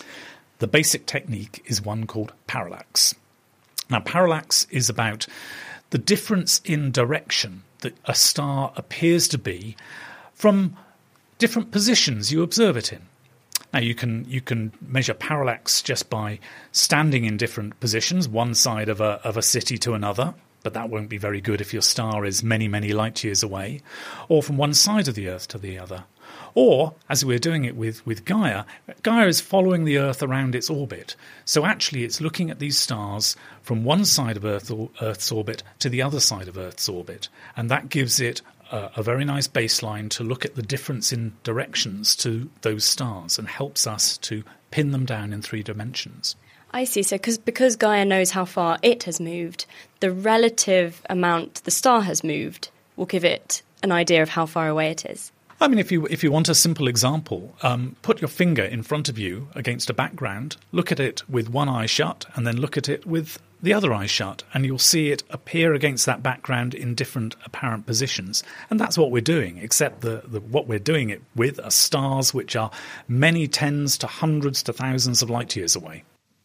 The basic technique is one called parallax. Now, parallax is about the difference in direction that a star appears to be from different positions you observe it in. Now, you can measure parallax just by standing in different positions, one side of a city to another, but that won't be very good if your star is many, many light years away, or from one side of the Earth to the other. Or, as we're doing it with Gaia, Gaia is following the Earth around its orbit. So actually it's looking at these stars from one side of Earth's orbit to the other side of Earth's orbit. And that gives it a very nice baseline to look at the difference in directions to those stars and helps us to pin them down in 3 dimensions. I see. So because Gaia knows how far it has moved, the relative amount the star has moved will give it an idea of how far away it is. I mean, if you want a simple example, put your finger in front of you against a background, look at it with one eye shut, and then look at it with the other eye shut, and you'll see it appear against that background in different apparent positions. And that's what we're doing, except what we're doing it with are stars which are many tens to hundreds to thousands of light years away.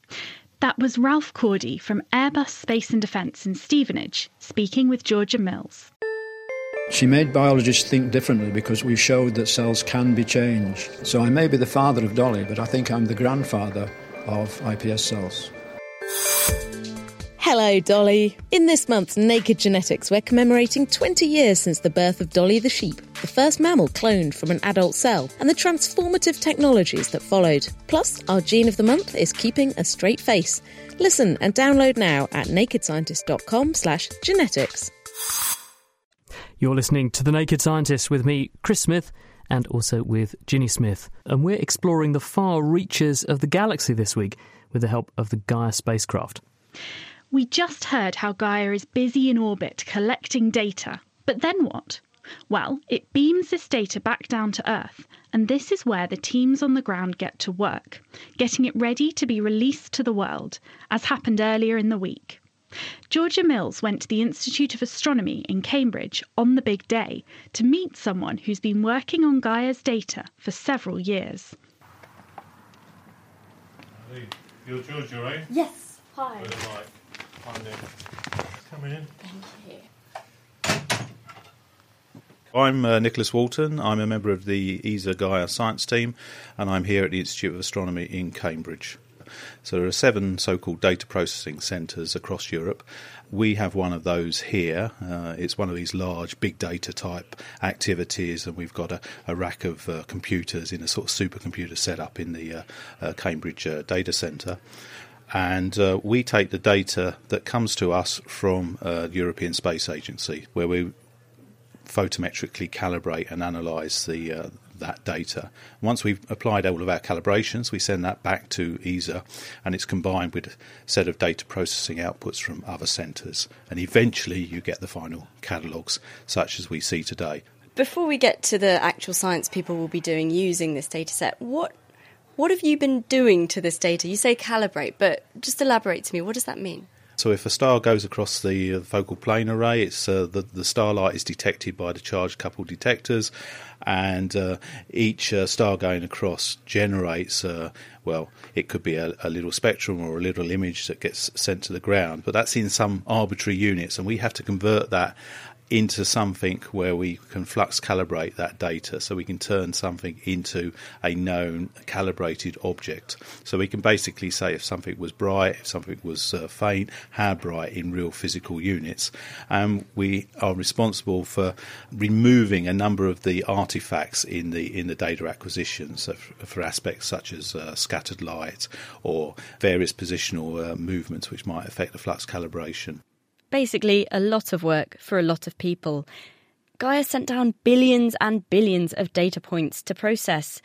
That was Ralph Cordy from Airbus Space and Defence in Stevenage, speaking with Georgia Mills. She made biologists think differently because we showed that cells can be changed. So I may be the father of Dolly, but I think I'm the grandfather of iPS cells. Hello, Dolly. In this month's Naked Genetics, we're commemorating 20 years since the birth of Dolly the sheep, the first mammal cloned from an adult cell, and the transformative technologies that followed. Plus, our gene of the month is keeping a straight face. Listen and download now at nakedscientist.com/genetics. You're listening to The Naked Scientist with me, Chris Smith, and also with Ginny Smith. And we're exploring the far reaches of the galaxy this week with the help of the Gaia spacecraft. We just heard how Gaia is busy in orbit collecting data. But then what? Well, it beams this data back down to Earth, and this is where the teams on the ground get to work, getting it ready to be released to the world, as happened earlier in the week. Georgia Mills went to the Institute of Astronomy in Cambridge on the big day to meet someone who's been working on Gaia's data for several years. Hey, you're Georgia, right? Yes. Hi. Hi, Nick. Come in. Thank you. I'm Nicholas Walton. I'm a member of the ESA Gaia science team, and I'm here at the Institute of Astronomy in Cambridge. So there are 7 so-called data processing centres across Europe. We have one of those here. It's one of these large big data type activities, and we've got a rack of computers in a sort of supercomputer setup in the Cambridge data centre. And we take the data that comes to us from the European Space Agency, where we photometrically calibrate and analyse that data. Once we've applied all of our calibrations, we send that back to ESA, and it's combined with a set of data processing outputs from other centres. And eventually you get the final catalogues, such as we see today. Before we get to the actual science people will be doing using this data set, what have you been doing to this data? You say calibrate, but just elaborate to me. What does that mean? So if a star goes across the focal plane array, it's the starlight is detected by the charge coupled detectors, and each star going across generates, it could be a little spectrum or a little image that gets sent to the ground, but that's in some arbitrary units, and we have to convert that into something where we can flux calibrate that data, so we can turn something into a known calibrated object. So we can basically say if something was bright, if something was faint, how bright in real physical units. And we are responsible for removing a number of the artifacts in the data acquisition, so for aspects such as scattered light or various positional movements which might affect the flux calibration. Basically, a lot of work for a lot of people. Gaia sent down billions and billions of data points to process.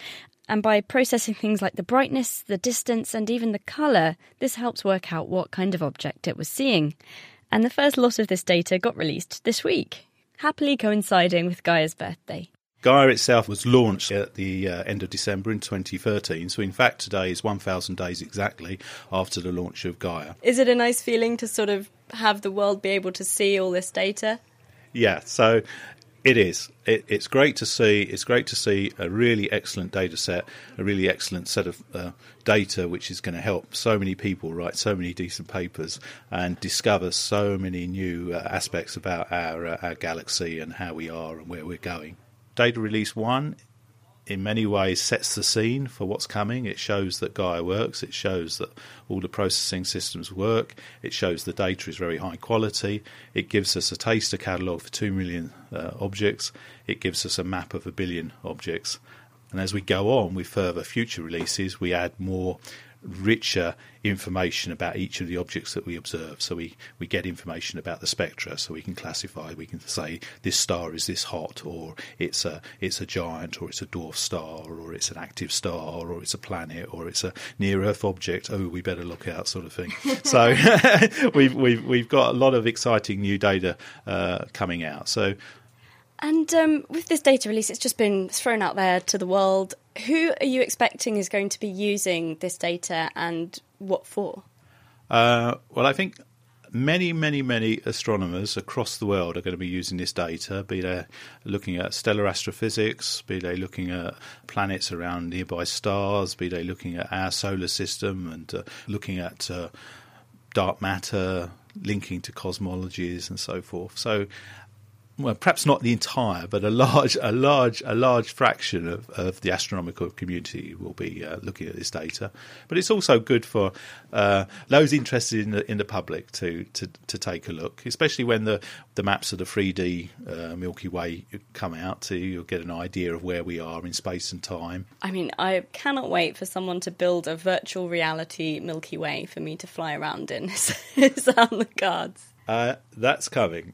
And by processing things like the brightness, the distance, and even the colour, this helps work out what kind of object it was seeing. And the first lot of this data got released this week, happily coinciding with Gaia's birthday. Gaia itself was launched at the end of December in 2013, so in fact today is 1,000 days exactly after the launch of Gaia. Is it a nice feeling to sort of have the world be able to see all this data? Yeah, so it is. It's great to see. It's great to see a really excellent data set, a really excellent set of data, which is going to help so many people write so many decent papers and discover so many new aspects about our galaxy and how we are and where we're going. Data Release 1 in many ways sets the scene for what's coming. It shows that Gaia works. It shows that all the processing systems work. It shows the data is very high quality. It gives us a taster catalogue for 2 million objects. It gives us a map of 1 billion objects. And as we go on with further future releases, we add more richer information about each of the objects that we observe. So we get information about the spectra, so we can classify. We can say this star is this hot, or it's a giant, or it's a dwarf star, or it's an active star, or it's a planet, or it's a near-Earth object. Oh, we better look out, sort of thing. So we've got a lot of exciting new data coming out. So. And with this data release, it's just been thrown out there to the world. Who are you expecting is going to be using this data and what for? Well, I think many astronomers across the world are going to be using this data, be they looking at stellar astrophysics, be they looking at planets around nearby stars, be they looking at our solar system and looking at dark matter, linking to cosmologies and so forth. So, well, perhaps not the entire, but a large fraction of the astronomical community will be looking at this data. But it's also good for those interested in the public to take a look, especially when the maps of the 3D Milky Way come out. So you'll get an idea of where we are in space and time. I mean, I cannot wait for someone to build a virtual reality Milky Way for me to fly around in. It's on the cards. That's coming.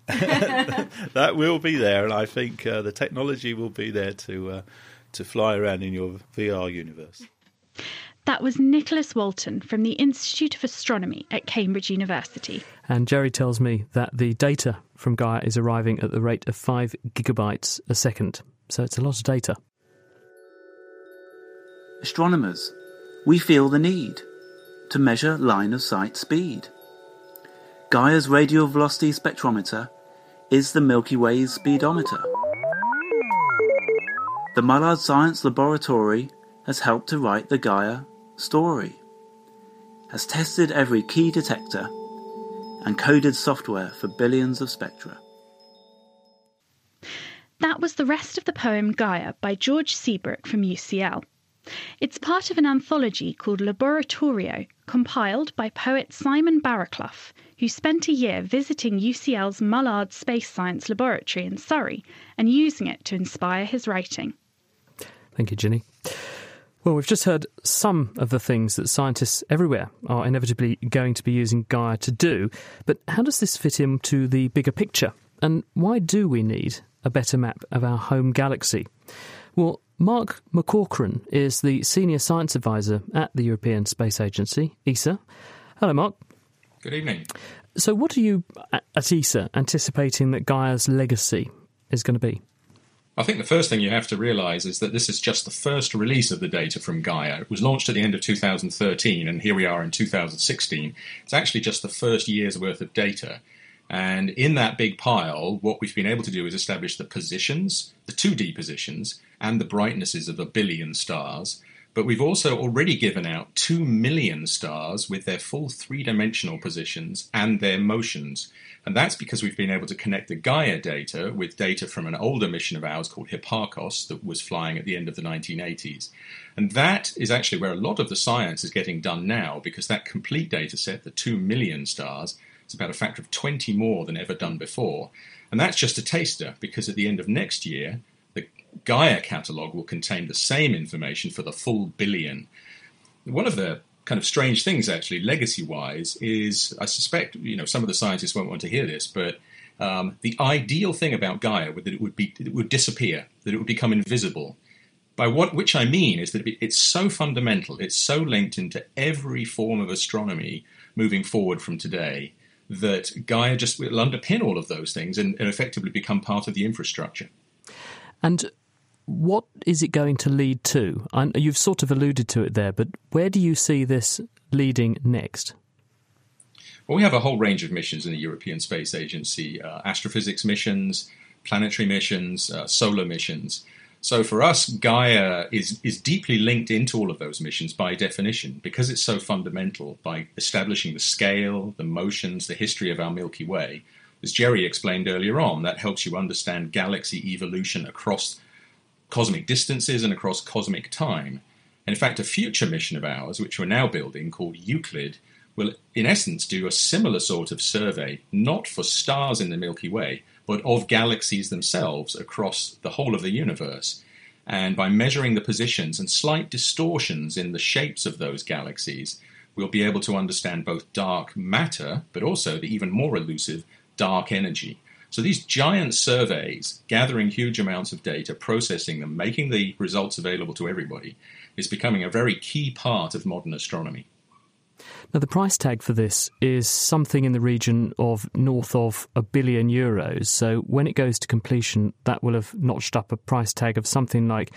That will be there, and I think the technology will be there to fly around in your VR universe. That was Nicholas Walton from the Institute of Astronomy at Cambridge University. And Jerry tells me that the data from Gaia is arriving at the rate of 5 gigabytes a second. So it's a lot of data. Astronomers, we feel the need to measure line-of-sight speed. Gaia's radial velocity spectrometer is the Milky Way's speedometer. The Mullard Science Laboratory has helped to write the Gaia story, has tested every key detector, and coded software for billions of spectra. That was the rest of the poem Gaia by George Seabrook from UCL. It's part of an anthology called Laboratorio, compiled by poet Simon Barraclough, who spent a year visiting UCL's Mullard Space Science Laboratory in Surrey and using it to inspire his writing. Thank you, Ginny. Well, we've just heard some of the things that scientists everywhere are inevitably going to be using Gaia to do, but how does this fit into the bigger picture? And why do we need a better map of our home galaxy? Well, Mark McCaughrean is the Senior Science Advisor at the European Space Agency, ESA. Hello, Mark. Good evening. So what are you at ESA anticipating that Gaia's legacy is going to be? I think the first thing you have to realise is that this is just the first release of the data from Gaia. It was launched at the end of 2013, and here we are in 2016. It's actually just the first year's worth of data. And in that big pile, what we've been able to do is establish the positions, the 2D positions, and the brightnesses of 1 billion stars. But we've also already given out 2 million stars with their full three-dimensional positions and their motions. And that's because we've been able to connect the Gaia data with data from an older mission of ours called Hipparcos that was flying at the end of the 1980s. And that is actually where a lot of the science is getting done now, because that complete data set, the 2 million stars, is about a factor of 20 more than ever done before. And that's just a taster, because at the end of next year, the Gaia catalogue will contain the same information for the full billion. One of the kind of strange things, actually, legacy-wise, is, I suspect, some of the scientists won't want to hear this, but the ideal thing about Gaia was that it would disappear, that it would become invisible. Which I mean is that it's so fundamental, it's so linked into every form of astronomy moving forward from today, that Gaia just will underpin all of those things and effectively become part of the infrastructure. And what is it going to lead to? You've sort of alluded to it there, but where do you see this leading next? Well, we have a whole range of missions in the European Space Agency, astrophysics missions, planetary missions, solar missions. So for us, Gaia is deeply linked into all of those missions by definition, because it's so fundamental, by establishing the scale, the motions, the history of our Milky Way. As Jerry explained earlier on, that helps you understand galaxy evolution across cosmic distances and across cosmic time. And in fact, a future mission of ours, which we're now building, called Euclid, will in essence do a similar sort of survey, not for stars in the Milky Way, but of galaxies themselves across the whole of the universe. And by measuring the positions and slight distortions in the shapes of those galaxies, we'll be able to understand both dark matter, but also the even more elusive dark energy. So these giant surveys, gathering huge amounts of data, processing them, making the results available to everybody, is becoming a very key part of modern astronomy. Now, the price tag for this is something in the region of north of €1 billion. So when it goes to completion, that will have notched up a price tag of something like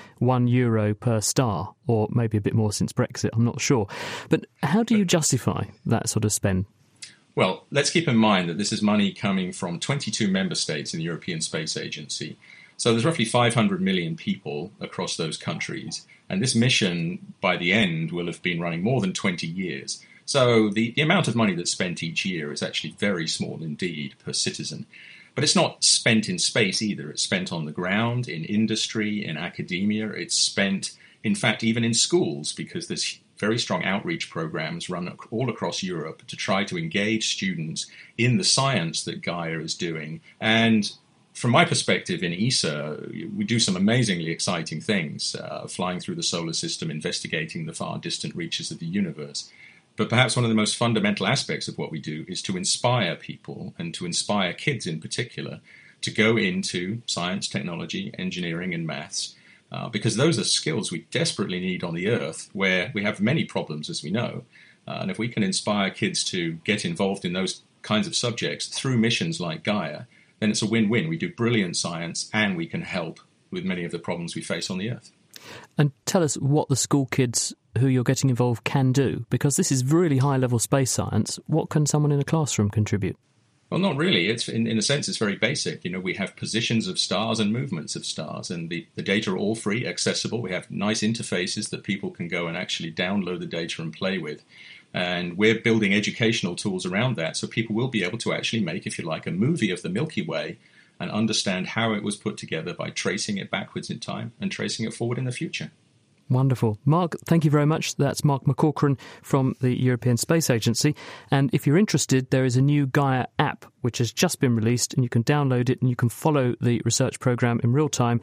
€1 per star, or maybe a bit more since Brexit, I'm not sure. But how do you justify that sort of spend? Well, let's keep in mind that this is money coming from 22 member states in the European Space Agency. So there's roughly 500 million people across those countries. And this mission, by the end, will have been running more than 20 years. So the amount of money that's spent each year is actually very small indeed per citizen. But it's not spent in space either. It's spent on the ground, in industry, in academia. It's spent, in fact, even in schools, because there's very strong outreach programs run all across Europe to try to engage students in the science that Gaia is doing. And from my perspective in ESA, we do some amazingly exciting things, flying through the solar system, investigating the far distant reaches of the universe. But perhaps one of the most fundamental aspects of what we do is to inspire people, and to inspire kids in particular, to go into science, technology, engineering and maths, because those are skills we desperately need on the Earth, where we have many problems, as we know. And if we can inspire kids to get involved in those kinds of subjects through missions like Gaia, then it's a win-win. We do brilliant science and we can help with many of the problems we face on the Earth. And tell us what the school kids who you're getting involved can do, because this is really high-level space science. What can someone in a classroom contribute? Well, not really. It's in a sense, it's very basic. You know, we have positions of stars and movements of stars, and the data are all free, accessible. We have nice interfaces that people can go and actually download the data and play with. And we're building educational tools around that, so people will be able to actually make, if you like, a movie of the Milky Way and understand how it was put together by tracing it backwards in time and tracing it forward in the future. Wonderful. Mark, thank you very much. That's Mark McCaughrean from the European Space Agency. And if you're interested, there is a new Gaia app which has just been released, and you can download it and you can follow the research programme in real time,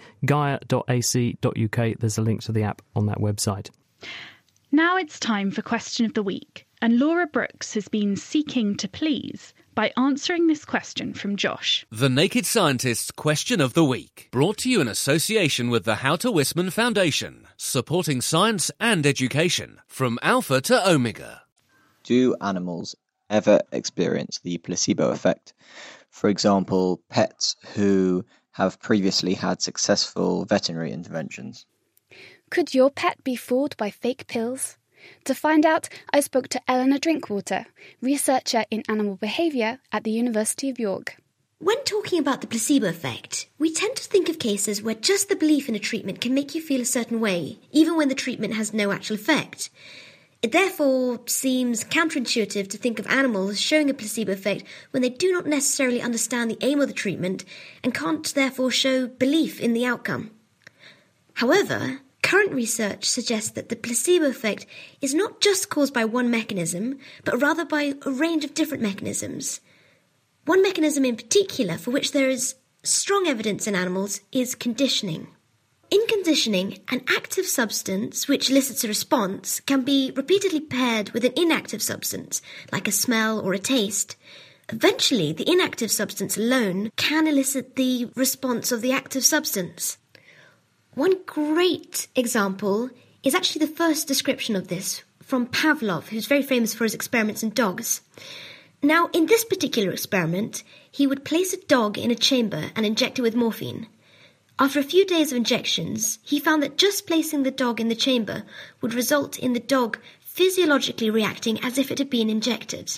gaia.ac.uk. There's a link to the app on that website. Now it's time for Question of the Week, and Laura Brooks has been seeking to please by answering this question from Josh. The Naked Scientist's Question of the Week, brought to you in association with the Houter Wisman Foundation, supporting science and education from Alpha to Omega. Do animals ever experience the placebo effect? For example, pets who have previously had successful veterinary interventions. Could your pet be fooled by fake pills? To find out, I spoke to Eleanor Drinkwater, researcher in animal behaviour at the University of York. When talking about the placebo effect, we tend to think of cases where just the belief in a treatment can make you feel a certain way, even when the treatment has no actual effect. It therefore seems counterintuitive to think of animals showing a placebo effect when they do not necessarily understand the aim of the treatment and can't therefore show belief in the outcome. However, current research suggests that the placebo effect is not just caused by one mechanism, but rather by a range of different mechanisms. One mechanism in particular for which there is strong evidence in animals is conditioning. In conditioning, an active substance which elicits a response can be repeatedly paired with an inactive substance, like a smell or a taste. Eventually, the inactive substance alone can elicit the response of the active substance. One great example is actually the first description of this from Pavlov, who's very famous for his experiments in dogs. Now, in this particular experiment, he would place a dog in a chamber and inject it with morphine. After a few days of injections, he found that just placing the dog in the chamber would result in the dog physiologically reacting as if it had been injected.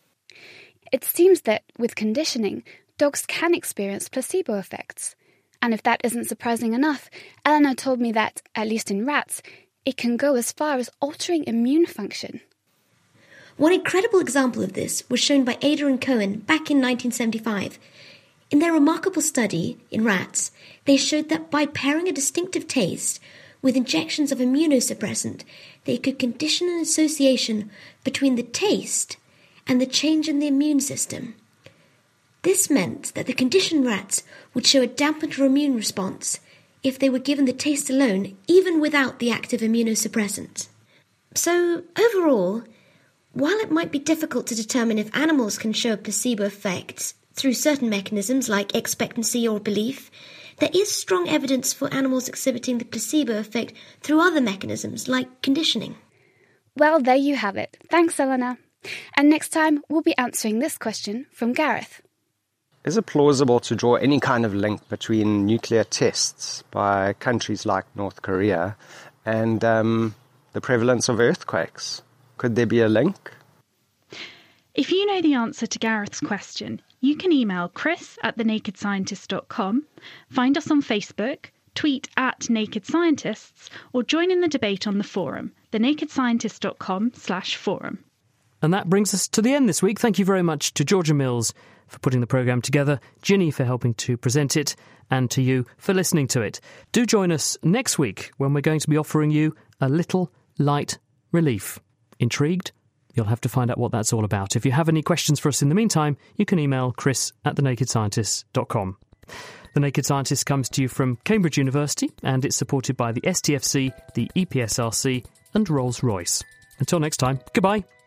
It seems that, with conditioning, dogs can experience placebo effects. And if that isn't surprising enough, Eleanor told me that, at least in rats, it can go as far as altering immune function. One incredible example of this was shown by Ada and Cohen back in 1975. In their remarkable study in rats, they showed that by pairing a distinctive taste with injections of immunosuppressant, they could condition an association between the taste and the change in the immune system. This meant that the conditioned rats would show a dampened immune response if they were given the taste alone, even without the active immunosuppressant. So, overall, while it might be difficult to determine if animals can show a placebo effect through certain mechanisms like expectancy or belief, there is strong evidence for animals exhibiting the placebo effect through other mechanisms like conditioning. Well, there you have it. Thanks, Eleanor. And next time, we'll be answering this question from Gareth. Is it plausible to draw any kind of link between nuclear tests by countries like North Korea and the prevalence of earthquakes? Could there be a link? If you know the answer to Gareth's question, you can email chris@thenakedscientist.com, find us on Facebook, tweet @nakedscientists, or join in the debate on the forum, thenakedscientist.com/forum. And that brings us to the end this week. Thank you very much to Georgia Mills for putting the programme together, Ginny for helping to present it, and to you for listening to it. Do join us next week when we're going to be offering you a little light relief. Intrigued? You'll have to find out what that's all about. If you have any questions for us in the meantime, you can email chris@thenakedscientist.com. The Naked Scientist comes to you from Cambridge University, and it's supported by the STFC, the EPSRC, and Rolls-Royce. Until next time, goodbye.